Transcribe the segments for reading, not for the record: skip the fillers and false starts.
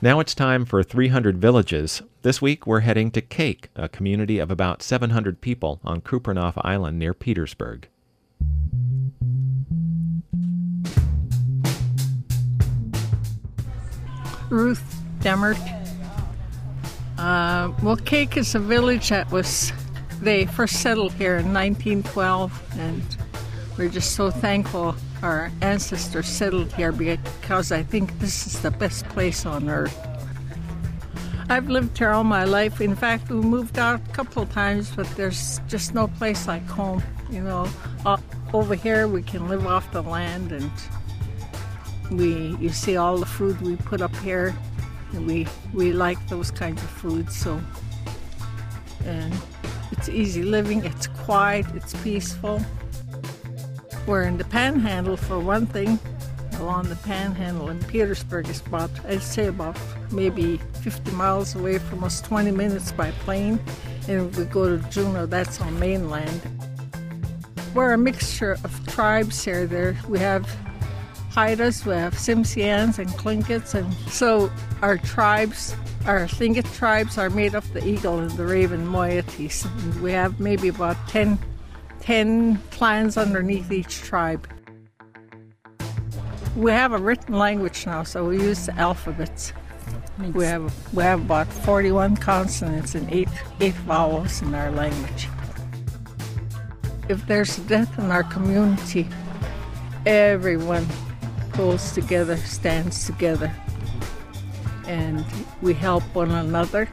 Now it's time for 300 Villages. This week we're heading to Kake, a community of about 700 people on Kupreanof Island near Petersburg. Ruth Demert. Kake is a village that they first settled here in 1912, and we're just so thankful our ancestors settled here because I think this is the best place on earth. I've lived here all my life. In fact, we moved out a couple of times, but there's just no place like home. Over here we can live off the land, and you see all the food we put up here, and we like those kinds of foods. And it's easy living, it's quiet, it's peaceful. We're in the Panhandle for one thing. Along the Panhandle in Petersburg is about maybe 50 miles away from us, 20 minutes by plane. And if we go to Juneau, that's on mainland. We're a mixture of tribes here. We have Haidas, we have Tsimshians and Tlinkits, and so our Tlingit tribes are made of the eagle and the raven moieties. And we have maybe about 10 clans underneath each tribe. We have a written language now, so we use the alphabets. We have about 41 consonants and eight vowels in our language. If there's a death in our community, everyone goes together, stands together, and we help one another.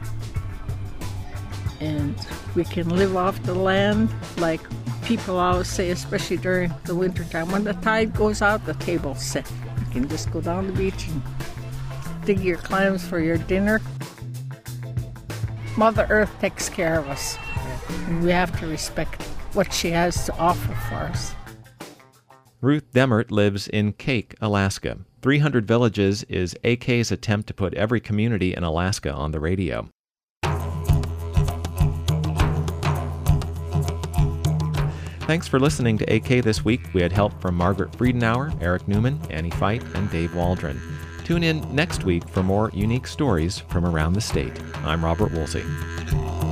And we can live off the land like people always say, especially during the wintertime. When the tide goes out, the table's set. You can just go down the beach and dig your clams for your dinner. Mother Earth takes care of us, and we have to respect what she has to offer for us. Ruth Demert lives in Kake, Alaska. 300 Villages is AK's attempt to put every community in Alaska on the radio. Thanks for listening to AK This Week. We had help from Margaret Friedenauer, Eric Newman, Annie Feit, and Dave Waldron. Tune in next week for more unique stories from around the state. I'm Robert Woolsey.